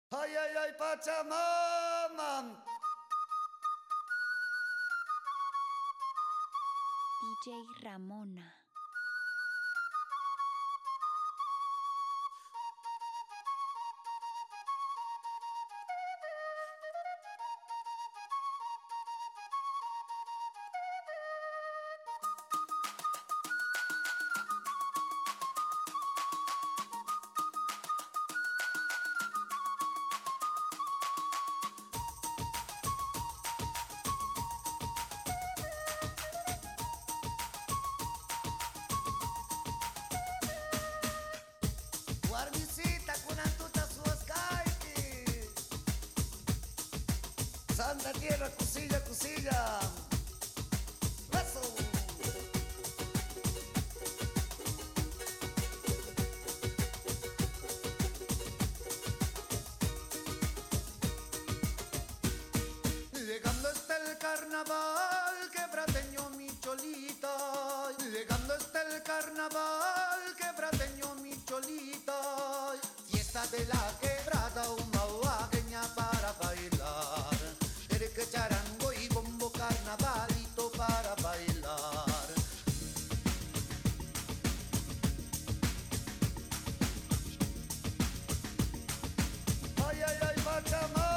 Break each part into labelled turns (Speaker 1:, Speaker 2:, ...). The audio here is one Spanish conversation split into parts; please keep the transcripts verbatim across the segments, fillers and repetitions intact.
Speaker 1: Ay, ay, ay, Pachamama.
Speaker 2: D J Ramona.
Speaker 1: Guarnisita kunantuta suascaiti. Santa tierra, cosilla, cosilla. Eso. Llegando está el carnaval, quebrateño mi cholita. Llegando está el carnaval, quebrateño mi cholita. Fiesta de la quebrada, una huaqueña para bailar. Ereque, charango y bombo, carnavalito para bailar. Ay, ay, ay, Pachamama.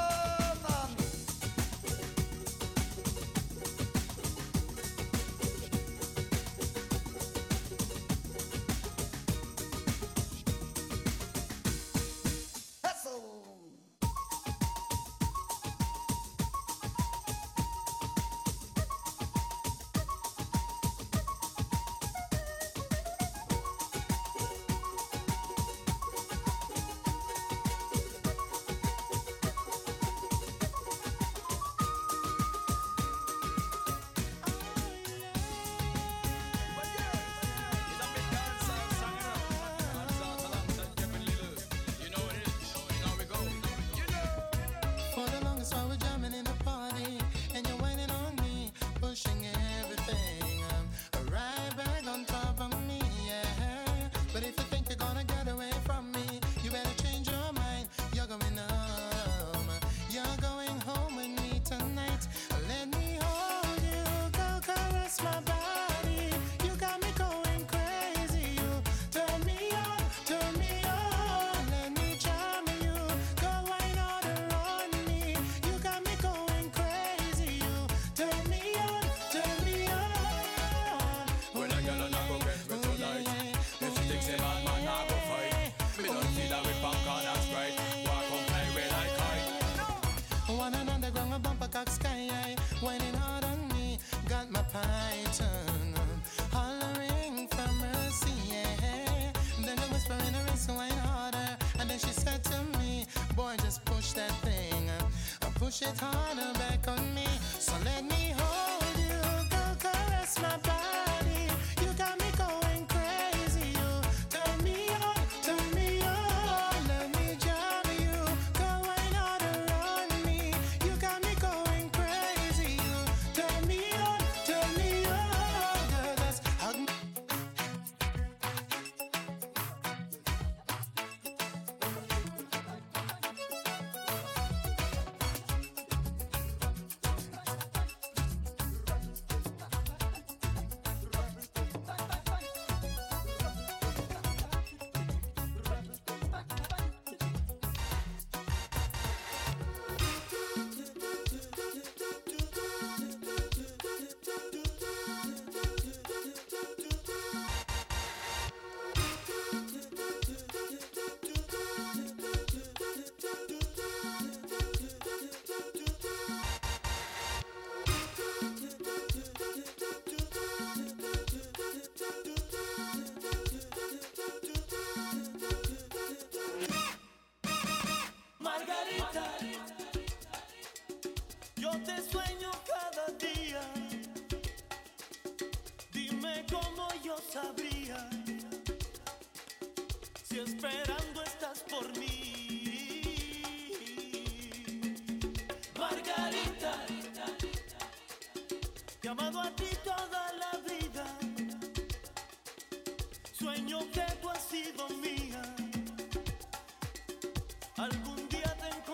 Speaker 3: Whining hard on me, got my python hollering for mercy, yeah. Then I whisper in her ear, so whine harder. And then she said to me, boy, just push that thing, uh, push it harder back on me. So let me hold you, go caress my body. You got me going crazy, you turn me on, turn me on. Let me jam you, go whine harder on me. You got me going crazy, you turn me on, turn me on. Girl, let's hug me.
Speaker 4: Margarita, yo te sueño cada día. Dime cómo yo sabría si esperando estás por mí. Margarita, te he amado a ti toda la vida. Sueño que tú has sido mía. Algún día te encontraré.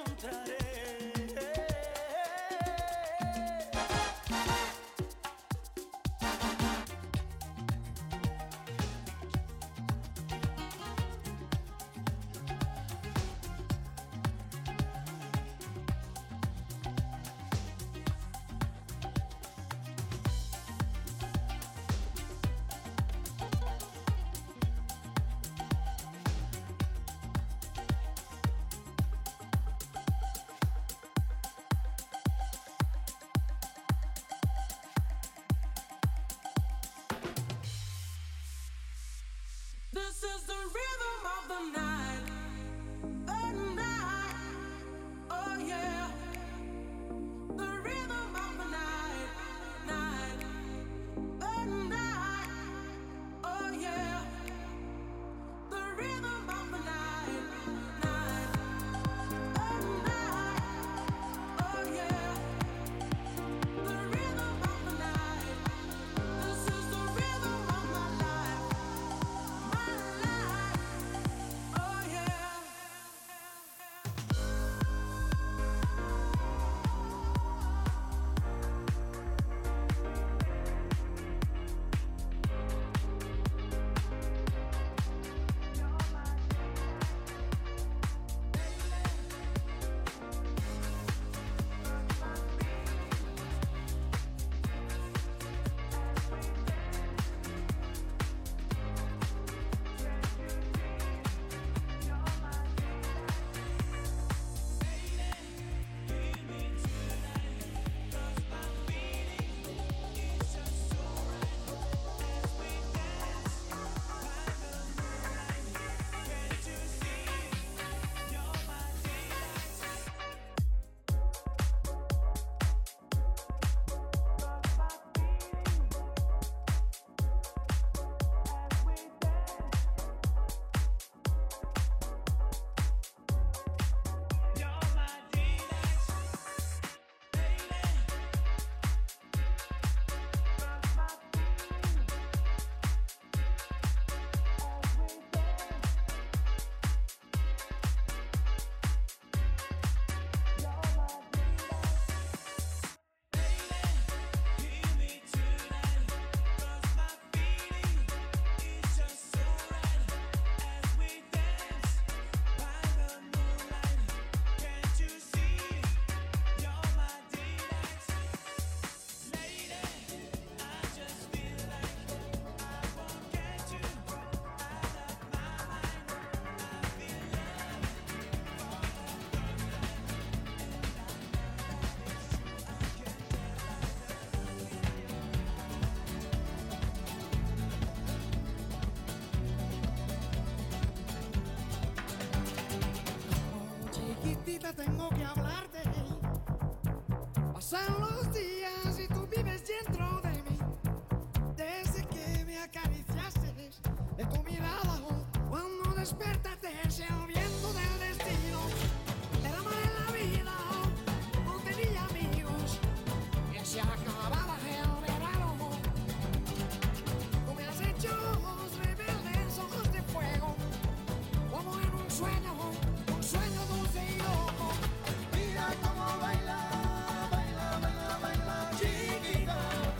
Speaker 5: chiquitita, tengo que hablarte. Pasan los días y tú vives dentro de mí. Desde que me acariciaste de tu mirada, cuando despertaste el viento del destino. Era mal en la vida, no tenía amigos, que se acababa el verano. Tú me has hecho ojos rebeldes, ojos de fuego, como en un sueño, un sueño dulce y loco. Mira cómo baila, baila, baila, baila, chiquita.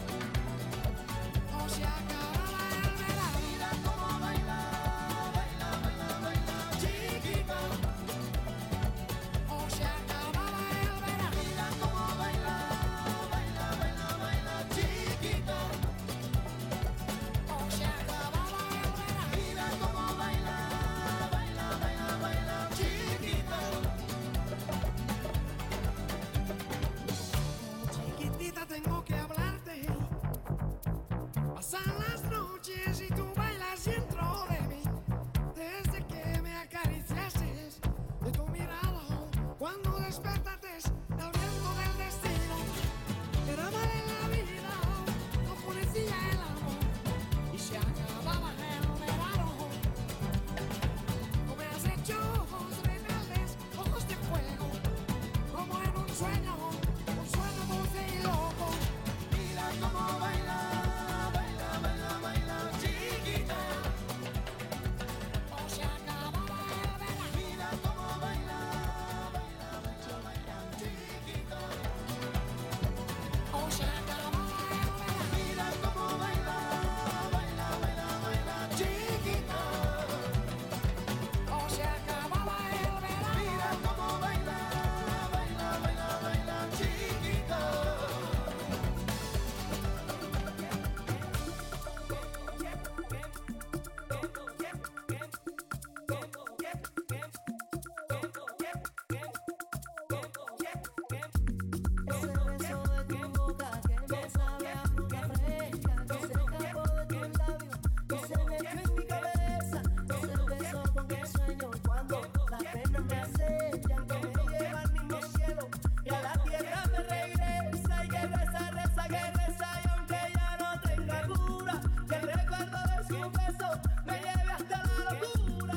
Speaker 5: No se acababa el verano. Mira cómo baila, baila, baila, baila, chiquita. No se acababa el verano. Mira cómo baila, baila, baila, baila, chiquita. No se acababa el verano. Mira cómo baila, baila, baila, baila, chiquita. Chiquitita, tengo que hablarte. Pasan las noches y tú bailas dentro de mí. Desde que me acariciaste de tu mirada, cuando despertaste del viento del destino. Era mal en la vida, no florecía el amor y se acababa el verano. Tú me has hecho ojos rebeldes, ojos de fuego, como en un sueño, un sueño dulce y loco. Mira cómo baila, baila, baila, baila, chiquita. No se acababa el verano. Mira cómo baila, baila, baila, baila, chiquita. No se acababa el verano. Mira cómo baila, baila, baila, baila, chiquita. No se acababa el verano. Mira cómo baila, baila, baila, baila, chiquita.
Speaker 6: Ese beso de tu boca que me sabe a fruta fresca, que se escapó de tus labios, que se metió en mi cabeza. Ese beso con que sueño cuando las penas me acechan, que me lleva al mismo cielo y a la tierra me regresa. Y que reza, reza, que reza, y aunque ya no tenga cura, que el recuerdo de su beso me lleve hasta la locura.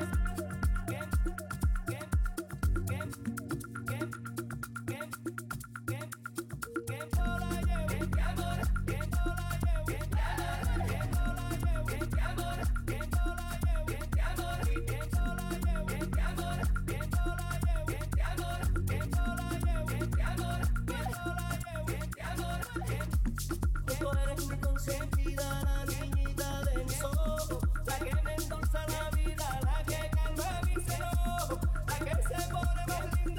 Speaker 6: Tú eres mi consentida, la niñita de mis ojos, la que me endulza la vida, la que calma mis enojos, la que se pone más linda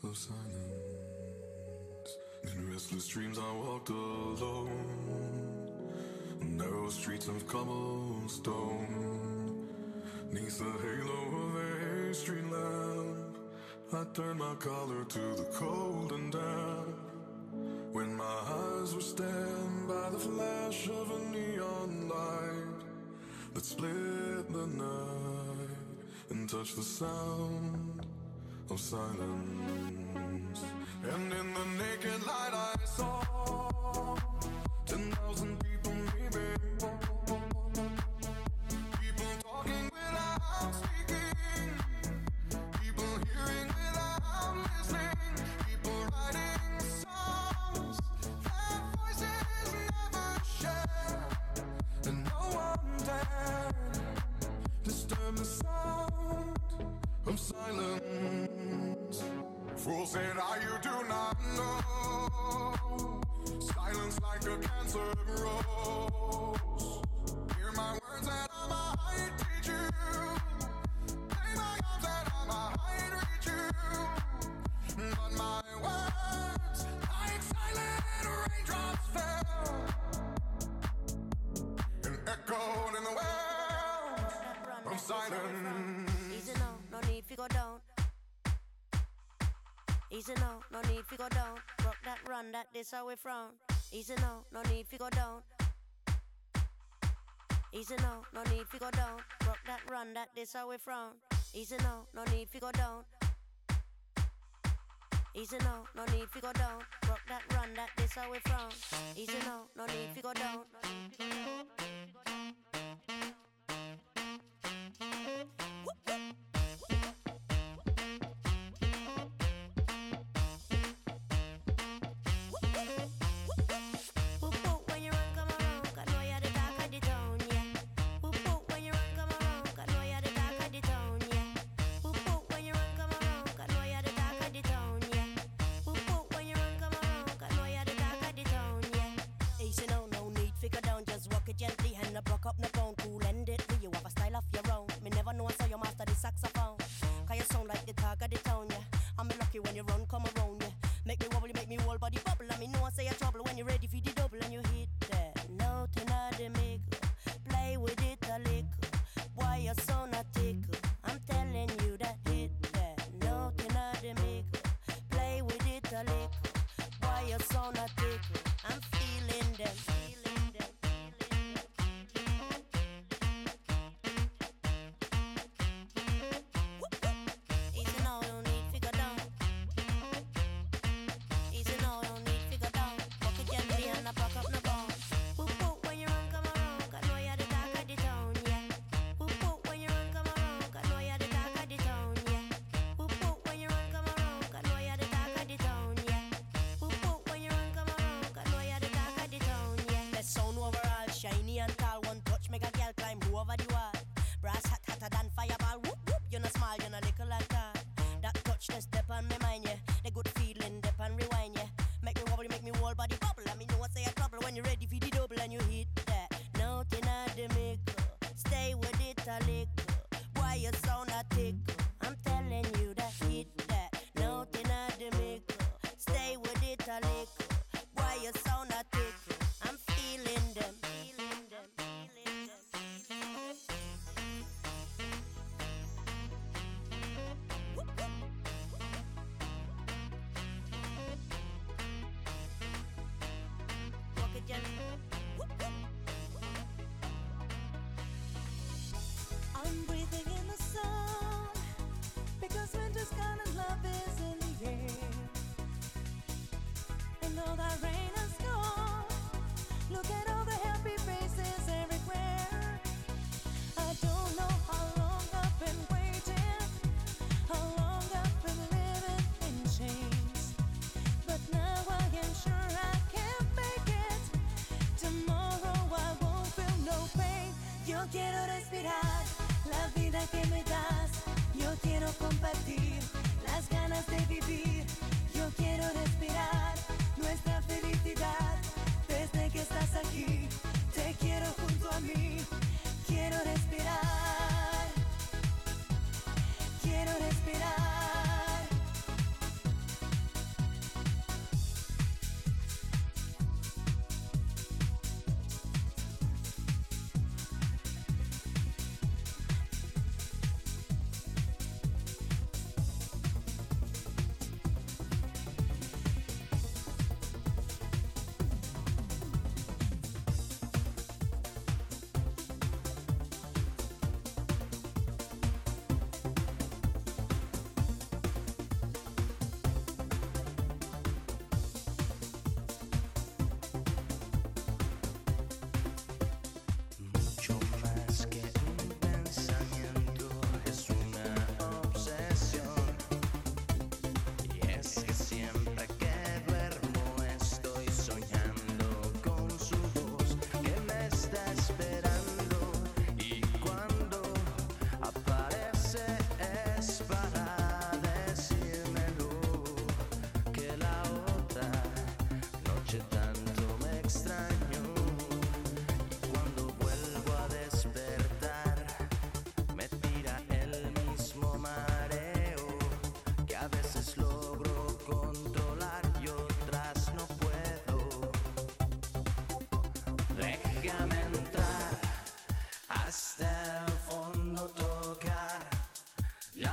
Speaker 7: of silence. In restless dreams I walked alone, narrow streets of cobblestone. Neath the halo of a street lamp, I turned my collar to the cold and damp. When my eyes were stabbed by the flash of a neon light that split the night and touched the sound of silence. And in the naked light I saw ten thousand people, maybe people talking without speaking, people hearing without listening, people writing songs that voices never share, and no one dared disturb the sound of silence. Fools said, "Ah, you do not know. Silence like a cancer grows. Hear my words and I might teach you. Play my arms and I might reach you. But my words, like silent raindrops, fell and echoed in the well of silence."
Speaker 8: Easy now, no need to go down. Easy now, no need to go down. Rock that run, that this how we frown. Easy now, no need to go down. Easy now, no need to go down. Rock that run, that this how we frown. Easy now, no need to go down. Easy now, no need to go down. Rock that run, that this how we frown. Easy now, no need to go down. Gently and I broke up the bone, cool and it. You have a style of your own. Me never know I saw you master the saxophone. Cause you sound like the talk of the town, yeah. I'm lucky when you run, come around, yeah. Make me wobble, make me whole body bubble. I mean, no one say you trouble when you're ready for the double and you hit that note in the middle. Play with it a little. Why you so not tickle? I'm telling you that hit that note in the middle. Play with it a little. Why you so not tickle? I'm feeling them, feeling them.
Speaker 6: I'm breathing in the sun because winter's gone and love is in the air. And all that rain has gone. Look at all the happy faces everywhere. I don't know how long I've been waiting, how long I've been living in chains. But now I am sure I can make it. Tomorrow I won't feel no pain. Yo quiero respirar la vida que me das. Yo quiero compartir las ganas de vivir. Yo quiero respirar nuestra felicidad. Desde que estás aquí, te quiero junto a mí. Quiero respirar. Quiero respirar.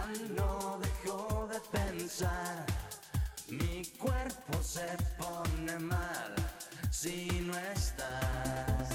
Speaker 9: Ya no dejo de pensar, mi cuerpo se pone mal si no estás.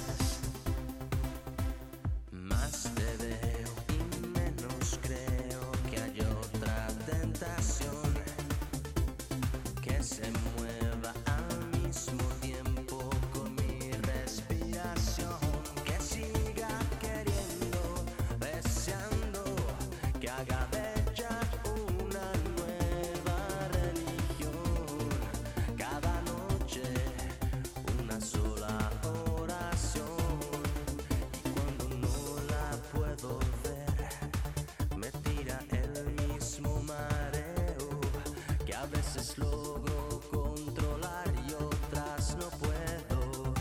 Speaker 9: Más te veo y menos creo que hay otra tentación que se mueva al mismo tiempo con mi respiración, que siga queriendo, deseando que haga de ella una nueva religión. Cada noche una sola oración, y cuando no la puedo ver me tira el mismo mareo que a veces logro controlar y otras no puedo.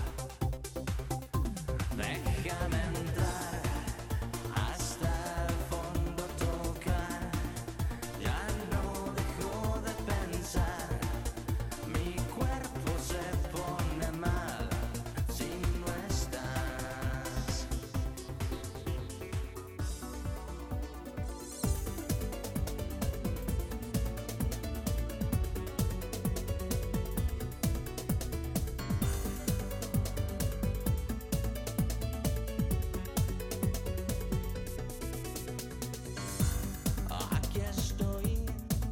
Speaker 9: Déjame entrar hasta el fondo, tocar. Ya no dejo de pensar, mi cuerpo se pone mal si no estás. Aquí estoy,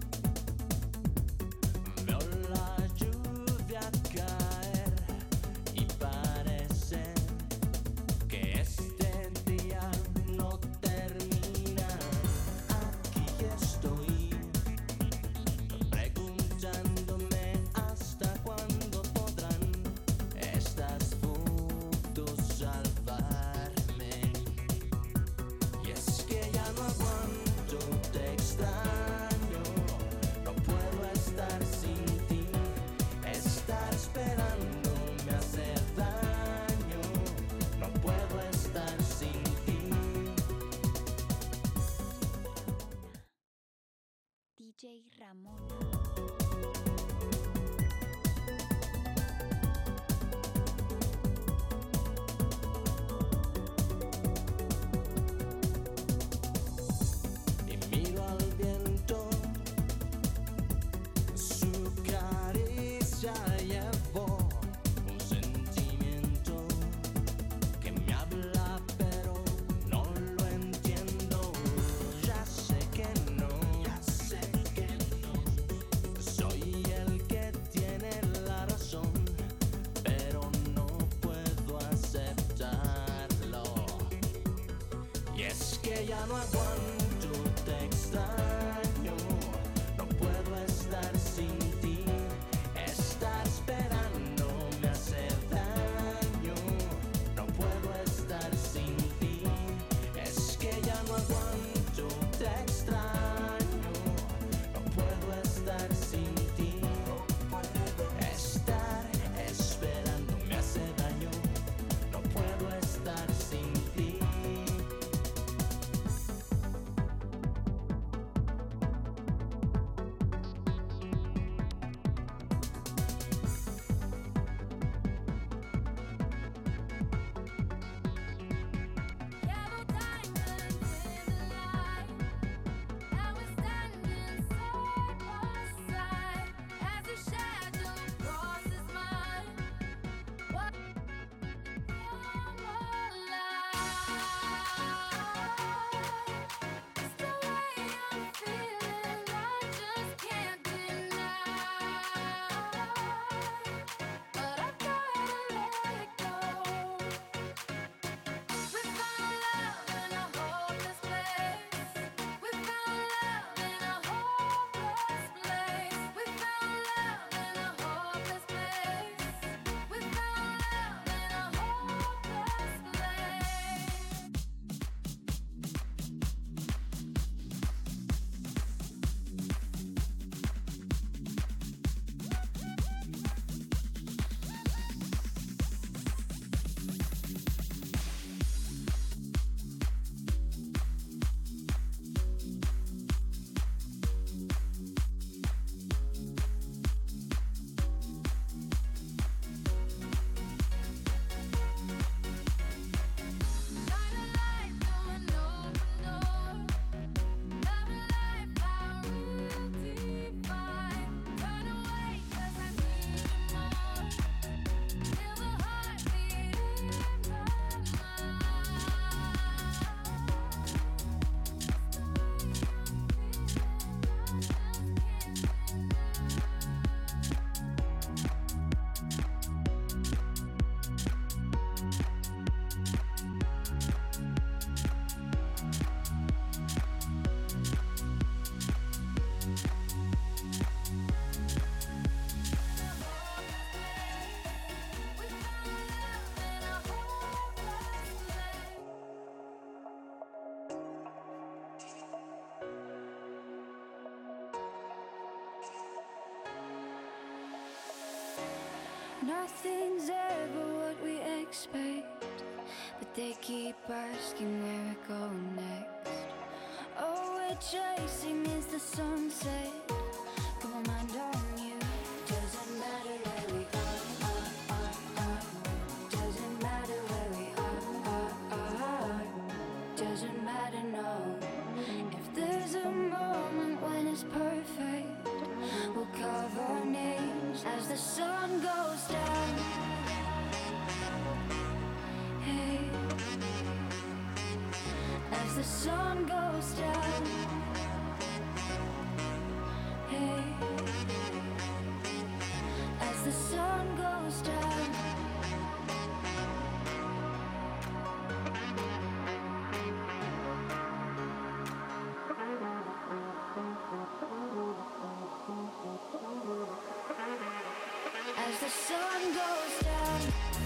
Speaker 9: veo la lluvia caer y parece que este día no termina. Aquí estoy, preguntándome hasta cuándo podrán estas fotos salvarme. Y es que ya no aguanto, te extraño, no puedo estar sin ti. Estar esperando me hace daño, no puedo estar sin ti.
Speaker 2: D J Ramona.
Speaker 9: Y miro al viento, su caricia llevó un sentimiento que me habla pero no lo entiendo. Ya sé que no, ya sé que no, soy el que tiene la razón, pero no puedo aceptarlo. Y es que ya no aguanto, te extraño, no puedo estar sin ti. Estar esperando me hace daño, no puedo estar sin ti. Es que ya no aguanto, te extraño, no puedo estar sin ti. Estar esperando me hace daño, no puedo estar sin ti.
Speaker 10: Nothing's ever what we expect, but they keep asking where we're going next. All we're chasing is the sunset. Got my mind on you. Doesn't matter where we are, are, are, are. Doesn't matter where we are, are, are. Doesn't matter, no. If there's a moment when it's perfect, we'll carve our names as the sun goes down. Hey, as the sun goes down. Hey, as the sun goes down. As the sun goes down.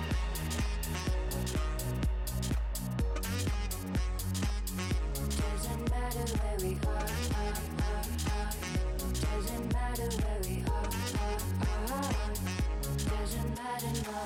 Speaker 10: Doesn't matter where we are, are, are, are. Doesn't matter where we are, are, are. Doesn't matter, no.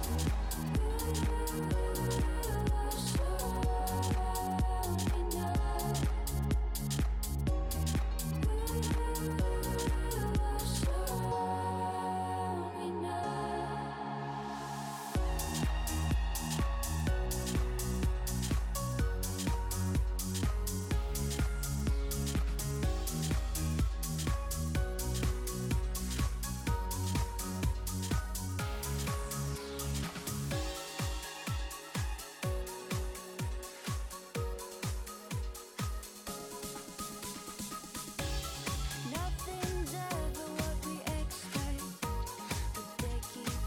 Speaker 10: Nothing's ever what we expect, but they keep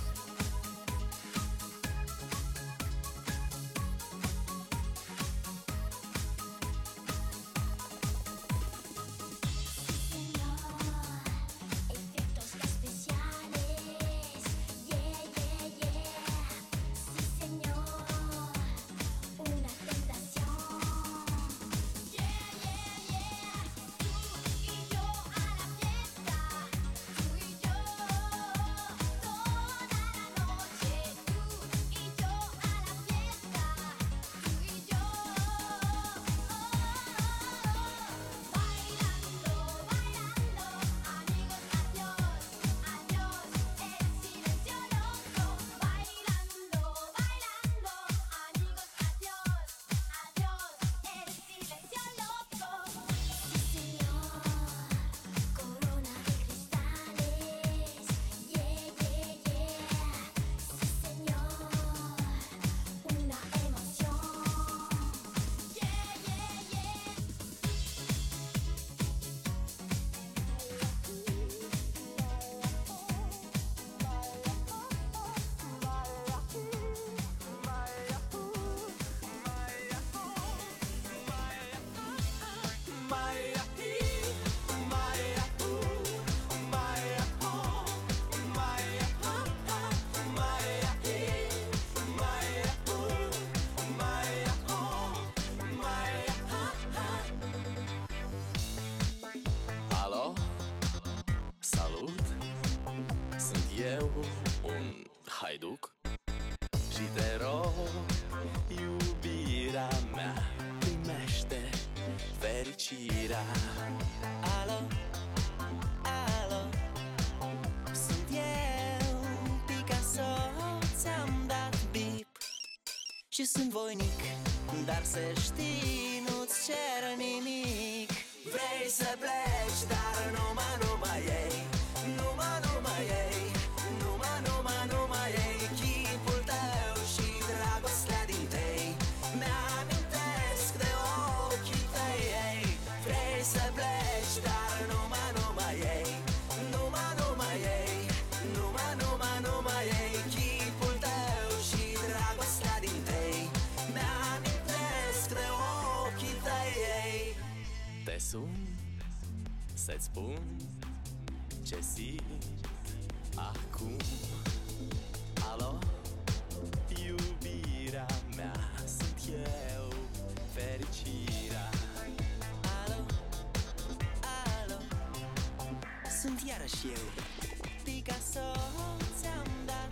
Speaker 11: Efectos especiales, yeah, yeah, yeah. Sí, señor, una tentación. Yeah, yeah, yeah. Tú y yo a la fiesta, tú y yo toda la noche. Tú y yo a la fiesta, tú y yo bailando, bailando, amigos, adiós, adiós, el silencio loco. Bailando, bailando, amigos, adiós, adiós, el silencio loco. Sí, señor, corona de cristales, yeah, yeah, yeah. Sí, señor, una emoción, yeah, yeah, yeah.
Speaker 12: Alo? Salut! Sunt eu, un haiduc și te rog, iubirea mea, primește fericirea.
Speaker 13: Alo, alo, sunt eu, Picasso, ți-am dat bip și sunt voinic, dar să știi, nu-ți cer nimic. Vrei să pleci, dar numai, numai ei, numai, numai ei, numai, numai, numai ei, chipul tău și dragostea din tei, mi-amintesc de ochii tăi, ei. Vrei să pleci, dar numai, numai ei, numai, numai ei, numai, numai, numai ei, chipul tău și dragostea din tei, mi-amintesc de ochii tăi, ei.
Speaker 12: Te sun să-ți spun ce simt acum. Alo? Iubirea mea, sunt eu, fericirea.
Speaker 13: Alo, alo, sunt iarăși eu, Picasso, ți-am dat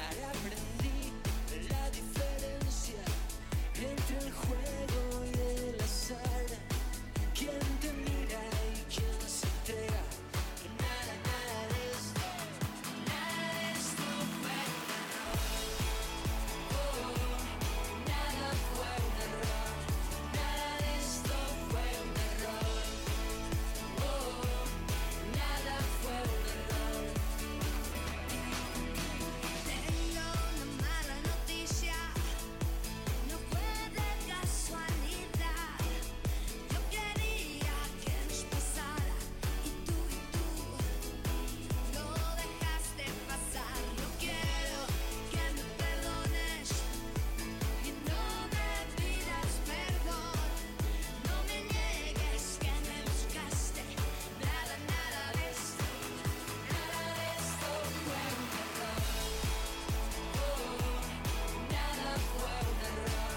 Speaker 13: jugar aprendí la diferencia entre el juego y el azar. ¿Quién te mira y quién se entrega? Nada, nada de esto, nada de esto fue un error. Oh, nada fue un error. Nada de esto fue un error. Oh, nada fue un error.
Speaker 11: Tengo una mala noticia, no fue de casualidad. Yo quería que nos pasara y tú y tú lo dejaste pasar. No quiero que me perdones y no me pidas perdón. No me niegues que me buscaste. Nada, nada de esto,
Speaker 13: Nada de esto fue un error. Oh, nada fue un error.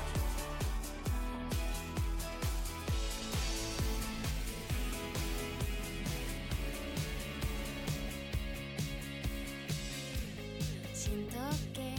Speaker 10: Siento que